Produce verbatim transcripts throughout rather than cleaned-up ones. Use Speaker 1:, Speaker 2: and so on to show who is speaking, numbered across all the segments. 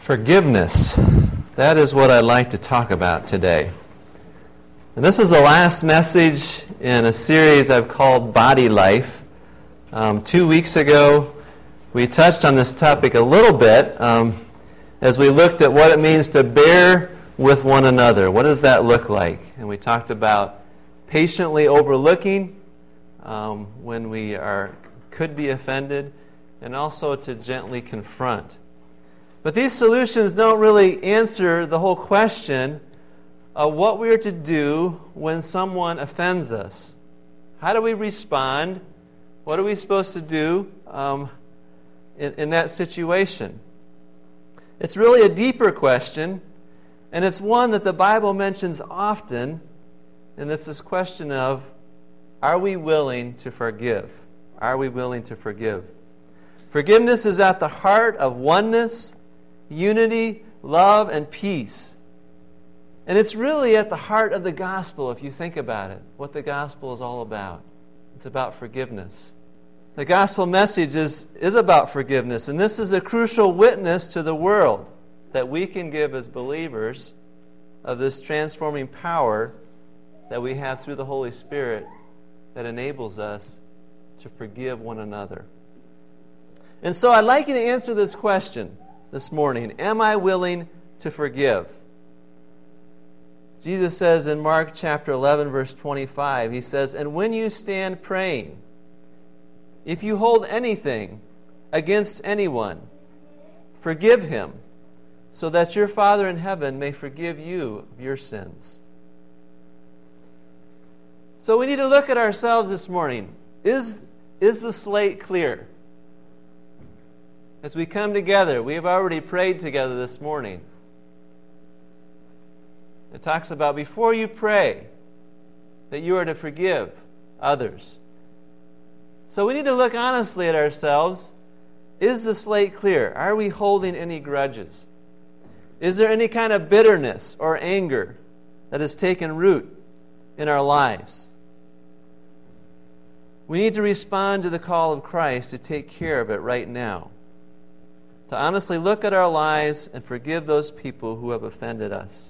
Speaker 1: Forgiveness. That is what I'd like to talk about today. And this is the last message in a series I've called Body Life. Um, two weeks ago, we touched on this topic a little bit um, as we looked at what it means to bear with one another. What does that look like? And we talked about patiently overlooking um, when we are could be offended, and also to gently confront. But these solutions don't really answer the whole question of what we are to do when someone offends us. How do we respond? What are we supposed to do um, in, in that situation? It's really a deeper question, and it's one that the Bible mentions often, and it's this question of, are we willing to forgive? Are we willing to forgive? Forgiveness is at the heart of oneness, unity, love, and peace. And it's really at the heart of the gospel, if you think about it, what the gospel is all about. It's about forgiveness. The gospel message is, is about forgiveness, and this is a crucial witness to the world that we can give as believers of this transforming power that we have through the Holy Spirit that enables us to forgive one another. And so I'd like you to answer this question this morning. Am I willing to forgive? Jesus says in Mark chapter eleven, verse twenty-five, he says, "And when you stand praying, if you hold anything against anyone, forgive him, so that your Father in heaven may forgive you of your sins." So we need to look at ourselves this morning. Is, is the slate clear? As we come together, we have already prayed together this morning. It talks about before you pray that you are to forgive others. So we need to look honestly at ourselves. Is the slate clear? Are we holding any grudges? Is there any kind of bitterness or anger that has taken root in our lives? We need to respond to the call of Christ to take care of it right now. To honestly look at our lives and forgive those people who have offended us.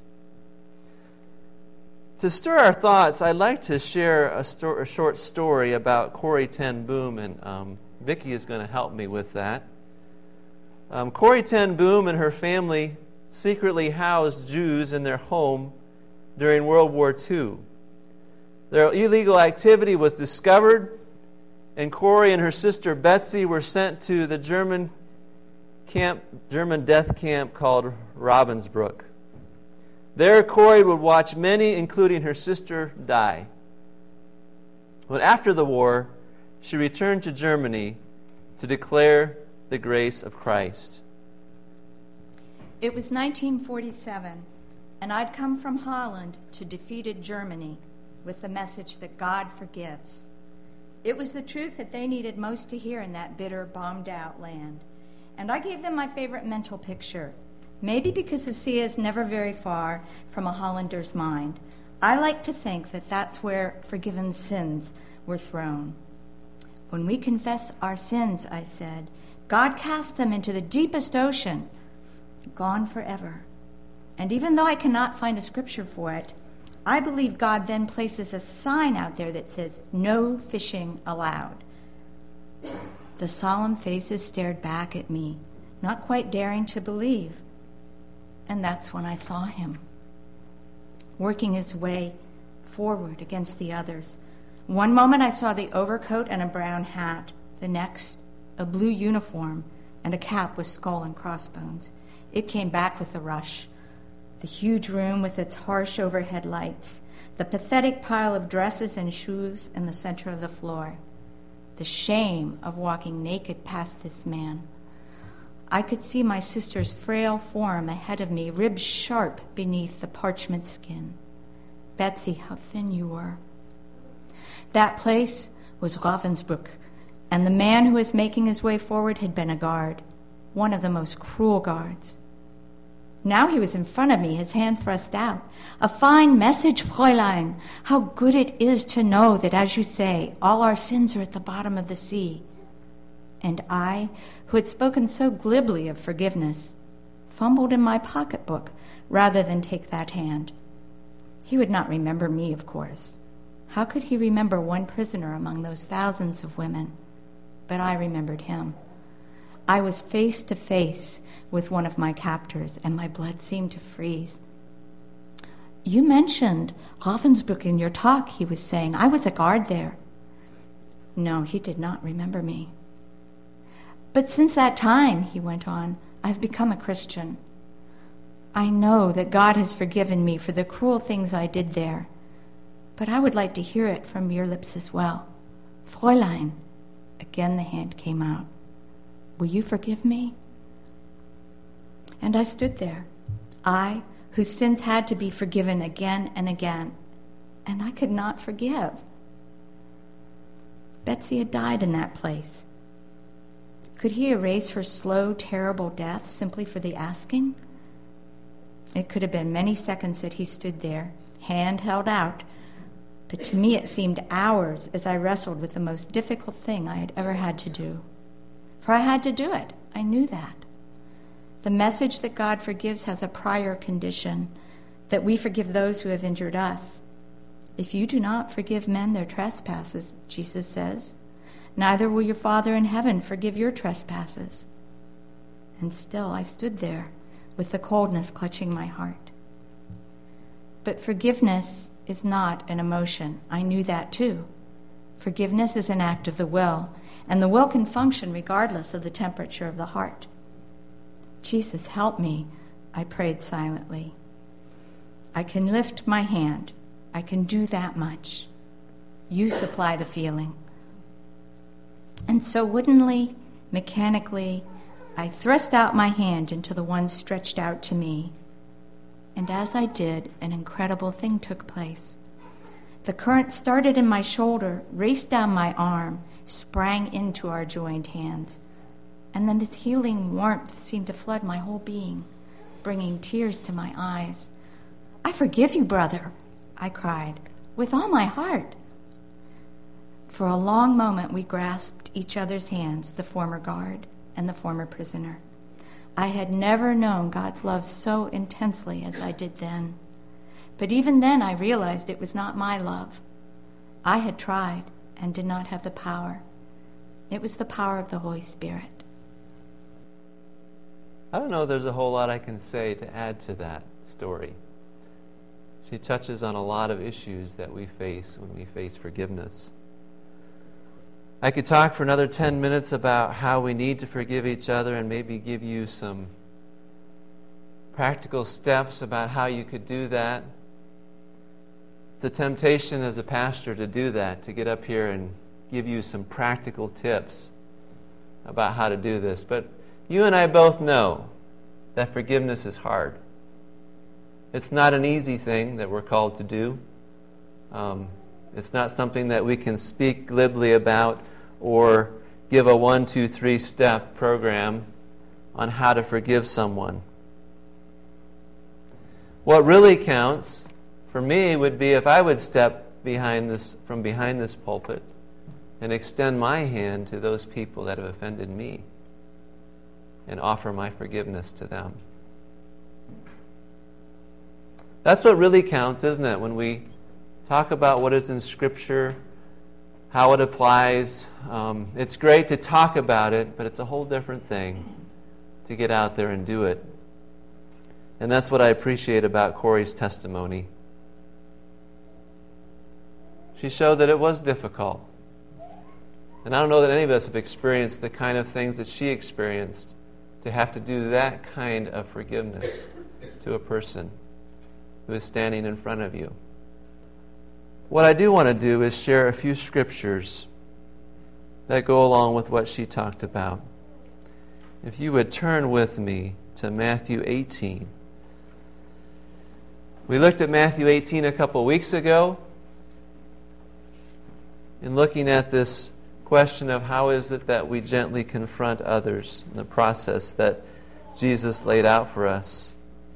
Speaker 1: To stir our thoughts, I'd like to share a, sto- a short story about Corrie ten Boom, and um, Vicki is going to help me with that. Um, Corrie ten Boom and her family secretly housed Jews in their home during World War Two. Their illegal activity was discovered, and Corrie and her sister Betsy were sent to the German camp, German death camp called Ravensbrück. There, Corrie would watch many, including her sister, die. But after the war, she returned to Germany to declare the grace of Christ.
Speaker 2: It was nineteen forty-seven, and I'd come from Holland to defeated Germany with the message that God forgives. It was the truth that they needed most to hear in that bitter, bombed-out land. And I gave them my favorite mental picture. Maybe because the sea is never very far from a Hollander's mind. I like to think that that's where forgiven sins were thrown. When we confess our sins, I said, God casts them into the deepest ocean, gone forever. And even though I cannot find a scripture for it, I believe God then places a sign out there that says, "No fishing allowed." The solemn faces stared back at me, not quite daring to believe. And that's when I saw him, working his way forward against the others. One moment I saw the overcoat and a brown hat. The next, a blue uniform and a cap with skull and crossbones. It came back with a rush. The huge room with its harsh overhead lights. The pathetic pile of dresses and shoes in the center of the floor. The shame of walking naked past this man. I could see my sister's frail form ahead of me, ribs sharp beneath the parchment skin. Betsy, how thin you were. That place was Ravensbrück, and the man who was making his way forward had been a guard, one of the most cruel guards. Now he was in front of me, his hand thrust out. "A fine message, Fräulein. How good it is to know that, as you say, all our sins are at the bottom of the sea." And I, who had spoken so glibly of forgiveness, fumbled in my pocketbook rather than take that hand. He would not remember me, of course. How could he remember one prisoner among those thousands of women? But I remembered him. I was face to face with one of my captors, and my blood seemed to freeze. You mentioned Ravensbrück in your talk, he was saying. I was a guard there. No, he did not remember me. But since that time, he went on, I've become a Christian. I know that God has forgiven me for the cruel things I did there, but I would like to hear it from your lips as well. Fräulein, again the hand came out. Will you forgive me? And I stood there, I, whose sins had to be forgiven again and again, and I could not forgive. Betsy had died in that place. Could he erase her slow, terrible death simply for the asking? It could have been many seconds that he stood there, hand held out, but to me it seemed hours as I wrestled with the most difficult thing I had ever had to do. For I had to do it. I knew that. The message that God forgives has a prior condition, that we forgive those who have injured us. If you do not forgive men their trespasses, Jesus says, neither will your Father in heaven forgive your trespasses. And still I stood there with the coldness clutching my heart. But forgiveness is not an emotion. I knew that too. Forgiveness is an act of the will, and the will can function regardless of the temperature of the heart. Jesus, help me, I prayed silently. I can lift my hand. I can do that much. You supply the feeling. And so woodenly, mechanically, I thrust out my hand into the one stretched out to me. And as I did, an incredible thing took place. The current started in my shoulder, raced down my arm, sprang into our joined hands. And then this healing warmth seemed to flood my whole being, bringing tears to my eyes. I forgive you, brother, I cried, with all my heart. For a long moment we grasped each other's hands, the former guard and the former prisoner. I had never known God's love so intensely as I did then. But even then I realized it was not my love. I had tried and did not have the power. It was the power of the Holy Spirit.
Speaker 1: I don't know there's a whole lot I can say to add to that story. She touches on a lot of issues that we face when we face forgiveness. I could talk for another ten minutes about how we need to forgive each other and maybe give you some practical steps about how you could do that. It's a temptation as a pastor to do that, to get up here and give you some practical tips about how to do this. But you and I both know that forgiveness is hard. It's not an easy thing that we're called to do. Um, it's not something that we can speak glibly about or give a one, two, three step program on how to forgive someone. What really counts for me would be if I would step behind this from behind this pulpit and extend my hand to those people that have offended me and offer my forgiveness to them. That's what really counts, isn't it? When we talk about what is in Scripture, how it applies, um, it's great to talk about it, but it's a whole different thing to get out there and do it. And that's what I appreciate about Corey's testimony. She showed that it was difficult. And I don't know that any of us have experienced the kind of things that she experienced, to have to do that kind of forgiveness to a person who is standing in front of you. What I do want to do is share a few scriptures that go along with what she talked about. If you would turn with me to Matthew eighteen. We looked at Matthew eighteen a couple weeks ago in looking at this question of how is it that we gently confront others in the process that Jesus laid out for us.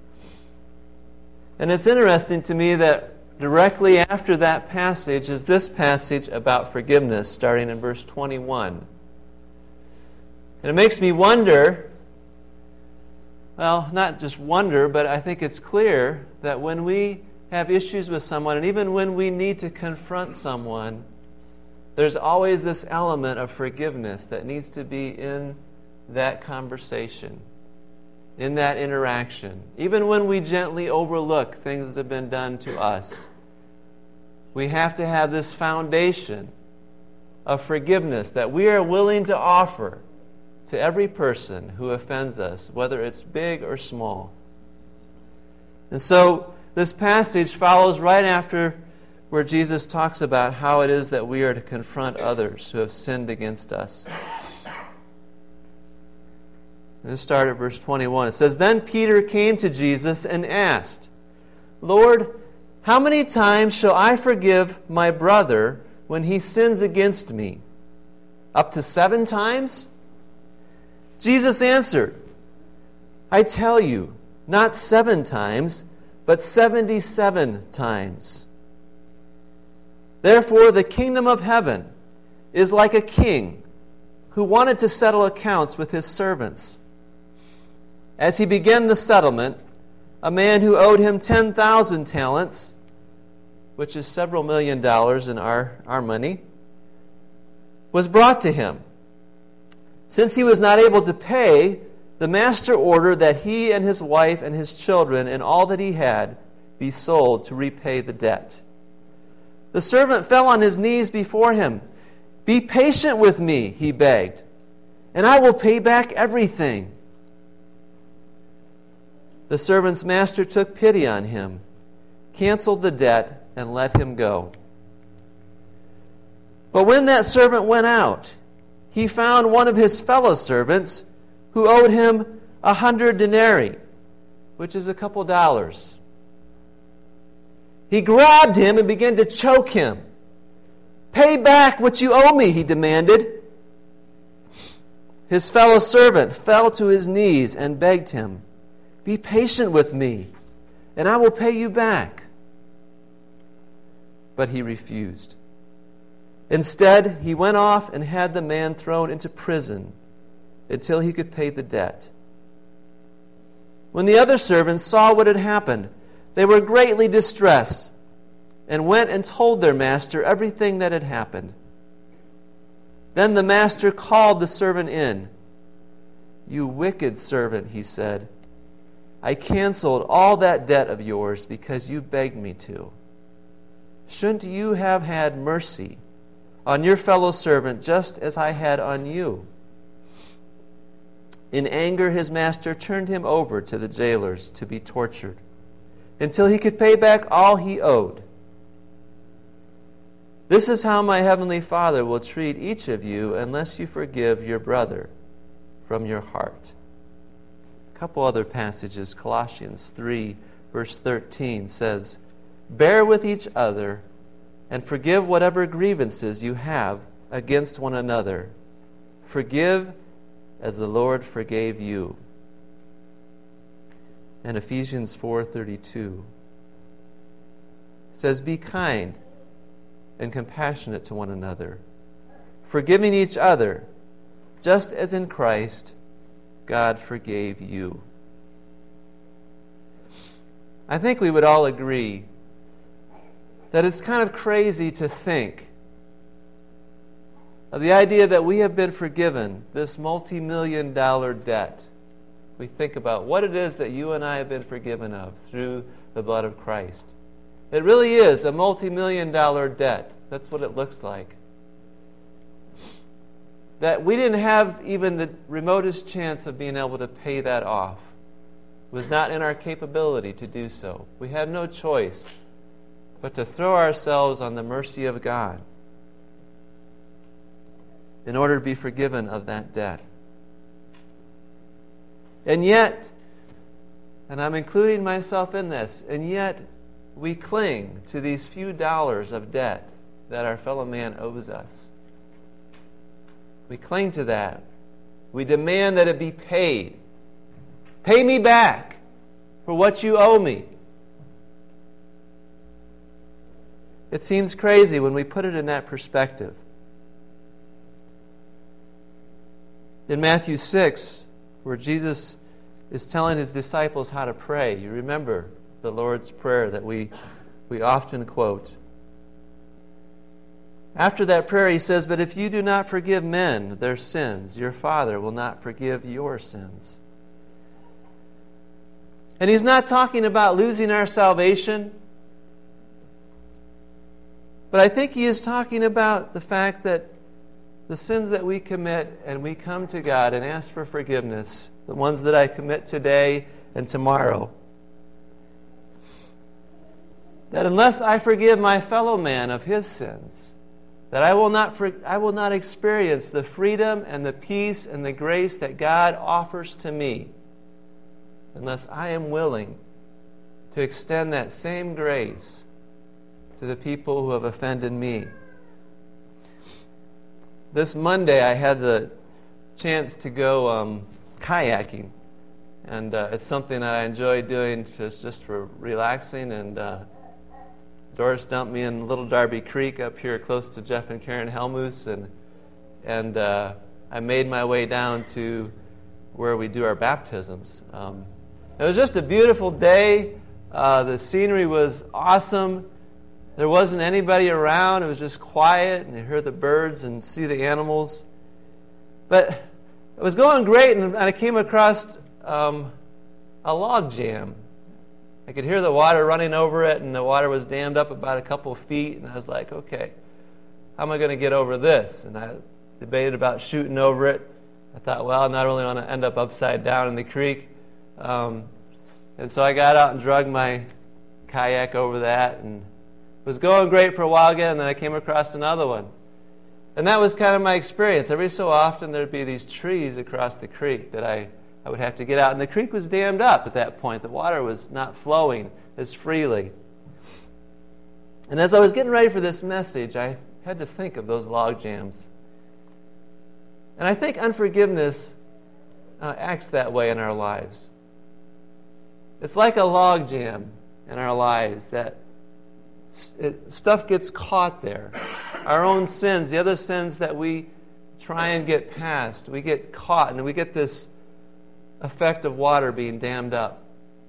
Speaker 1: And it's interesting to me that directly after that passage is this passage about forgiveness, starting in verse twenty-one. And it makes me wonder well, not just wonder, but I think it's clear that when we have issues with someone, and even when we need to confront someone, there's always this element of forgiveness that needs to be in that conversation, in that interaction. Even when we gently overlook things that have been done to us, we have to have this foundation of forgiveness that we are willing to offer to every person who offends us, whether it's big or small. And so this passage follows right after where Jesus talks about how it is that we are to confront others who have sinned against us. Let's start at verse twenty-one. It says, "Then Peter came to Jesus and asked, 'Lord, how many times shall I forgive my brother when he sins against me? Up to seven times?' Jesus answered, 'I tell you, not seven times, but seventy-seven times. Therefore the kingdom of heaven is like a king who wanted to settle accounts with his servants. As he began the settlement, a man who owed him ten thousand talents, which is several million dollars in our, our money, was brought to him. Since he was not able to pay, the master ordered that he and his wife and his children and all that he had be sold to repay the debt. The servant fell on his knees before him. 'Be patient with me,' he begged, 'and I will pay back everything.' The servant's master took pity on him, canceled the debt, and let him go. But when that servant went out, he found one of his fellow servants who owed him a hundred denarii, which is a couple dollars. He grabbed him and began to choke him. 'Pay back what you owe me,' he demanded. His fellow servant fell to his knees and begged him, 'Be patient with me, and I will pay you back.' But he refused. Instead, he went off and had the man thrown into prison until he could pay the debt. When the other servants saw what had happened, they were greatly distressed and went and told their master everything that had happened. Then the master called the servant in. 'You wicked servant,' he said, 'I canceled all that debt of yours because you begged me to. Shouldn't you have had mercy on your fellow servant just as I had on you?' In anger, his master turned him over to the jailers to be tortured until he could pay back all he owed. This is how my heavenly Father will treat each of you unless you forgive your brother from your heart." A couple other passages. Colossians three, verse thirteen says, "Bear with each other and forgive whatever grievances you have against one another. Forgive as the Lord forgave you." And Ephesians four thirty-two says, "Be kind and compassionate to one another, forgiving each other, just as in Christ God forgave you." I think we would all agree that it's kind of crazy to think of the idea that we have been forgiven this multi-million dollar debt. We think about what it is that you and I have been forgiven of through the blood of Christ. It really is a multi-million dollar debt. That's what it looks like. That we didn't have even the remotest chance of being able to pay that off. It was not in our capability to do so. We had no choice but to throw ourselves on the mercy of God in order to be forgiven of that debt. And yet, and I'm including myself in this, and yet we cling to these few dollars of debt that our fellow man owes us. We cling to that. We demand that it be paid. Pay me back for what you owe me. It seems crazy when we put it in that perspective. In Matthew six, where Jesus is telling his disciples how to pray. You remember the Lord's Prayer that we, we often quote. After that prayer, he says, "But if you do not forgive men their sins, your Father will not forgive your sins." And he's not talking about losing our salvation, but I think he is talking about the fact that the sins that we commit and we come to God and ask for forgiveness, the ones that I commit today and tomorrow, that unless I forgive my fellow man of his sins, that I will not for, I will not experience the freedom and the peace and the grace that God offers to me unless I am willing to extend that same grace to the people who have offended me. This Monday I had the chance to go um, kayaking, and uh, it's something that I enjoy doing just, just for relaxing, and uh, Doris dumped me in Little Darby Creek up here close to Jeff and Karen Helmuth, and and uh, I made my way down to where we do our baptisms. Um, it was just a beautiful day. Uh, the scenery was awesome. There wasn't anybody around. It was just quiet, and you heard the birds and see the animals. But it was going great, and I came across um, a log jam. I could hear the water running over it, and the water was dammed up about a couple of feet, and I was like, okay, how am I going to get over this? And I debated about shooting over it. I thought, well, I not only want to end up upside down in the creek, um, and so I got out and dragged my kayak over that, and it was going great for a while again, and then I came across another one. And that was kind of my experience. Every so often there'd be these trees across the creek that I I would have to get out. And the creek was dammed up at that point. The water was not flowing as freely. And as I was getting ready for this message, I had to think of those log jams. And I think unforgiveness uh, acts that way in our lives. It's like a log jam in our lives, that it, stuff gets caught there. Our own sins, the other sins that we try and get past, we get caught, and we get this effect of water being dammed up.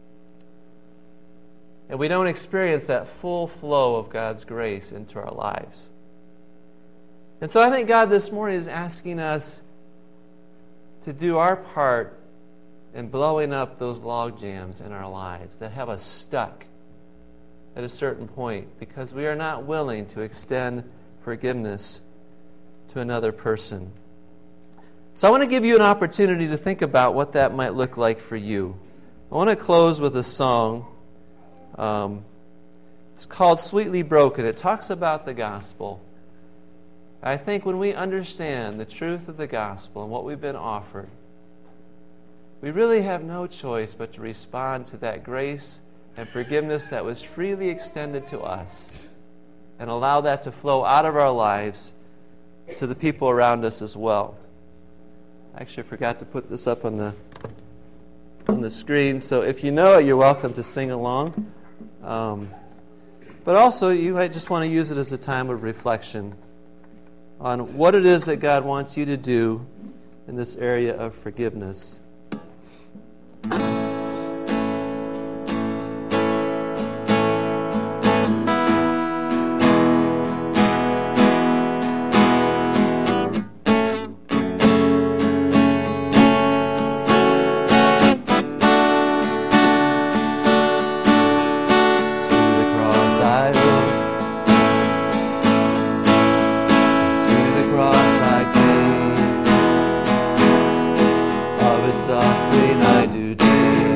Speaker 1: And we don't experience that full flow of God's grace into our lives. And so I think God this morning is asking us to do our part in blowing up those log jams in our lives that have us stuck at a certain point because we are not willing to extend forgiveness to another person. So I want to give you an opportunity to think about what that might look like for you. I want to close with a song. Um, it's called Sweetly Broken. It talks about the gospel. I think when we understand the truth of the gospel and what we've been offered, we really have no choice but to respond to that grace and forgiveness that was freely extended to us and allow that to flow out of our lives to the people around us as well. I actually forgot to put this up on the on the screen, so if you know it, you're welcome to sing along. Um, but also, you might just want to use it as a time of reflection on what it is that God wants you to do in this area of forgiveness.
Speaker 3: Suffering I do take.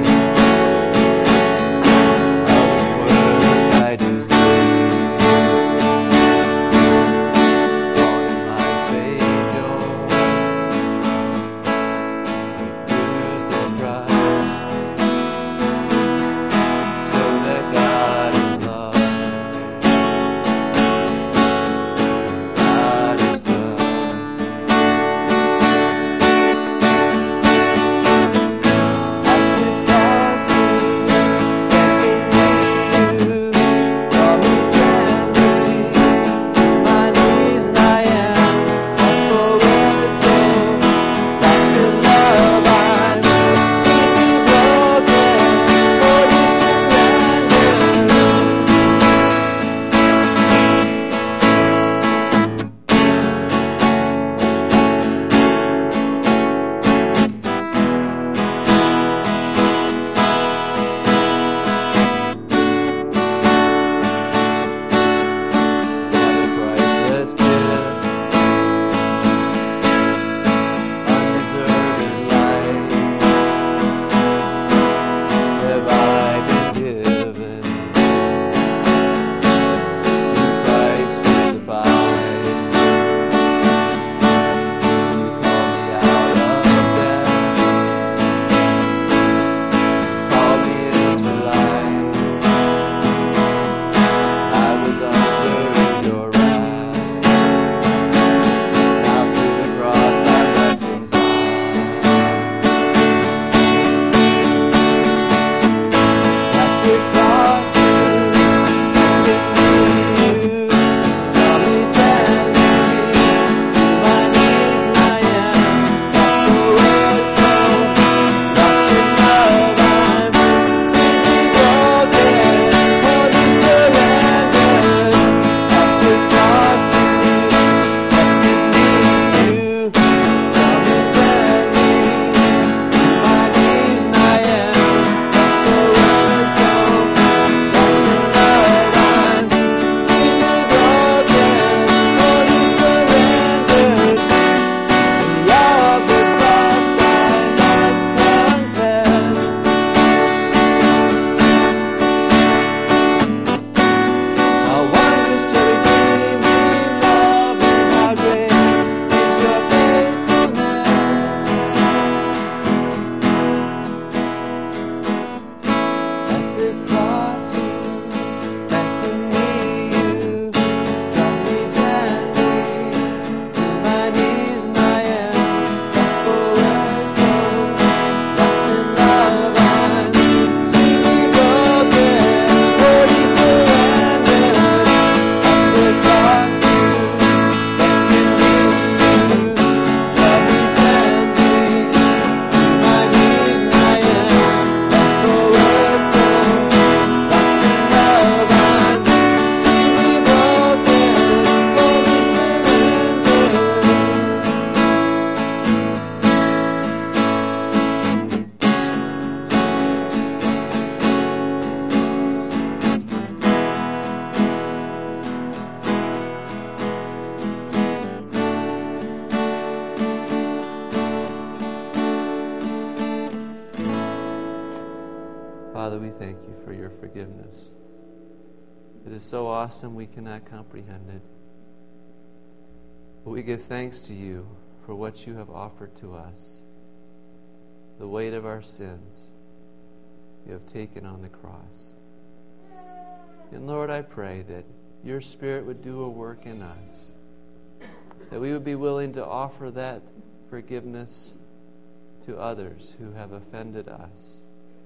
Speaker 1: thank you for your forgiveness. It is so awesome we cannot comprehend it. But we give thanks to you for what you have offered to us. The weight of our sins you have taken on the cross. And Lord, I pray that your Spirit would do a work in us, that we would be willing to offer that forgiveness to others who have offended us.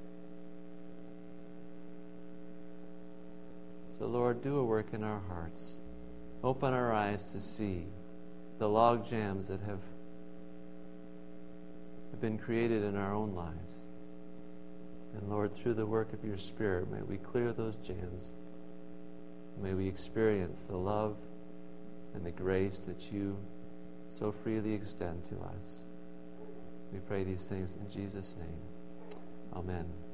Speaker 1: So Lord, do a work in our hearts. Open our eyes to see the log jams that have, have been created in our own lives. And Lord, through the work of your Spirit, may we clear those jams. May we experience the love and the grace that you so freely extend to us. We pray these things in Jesus' name. Amen.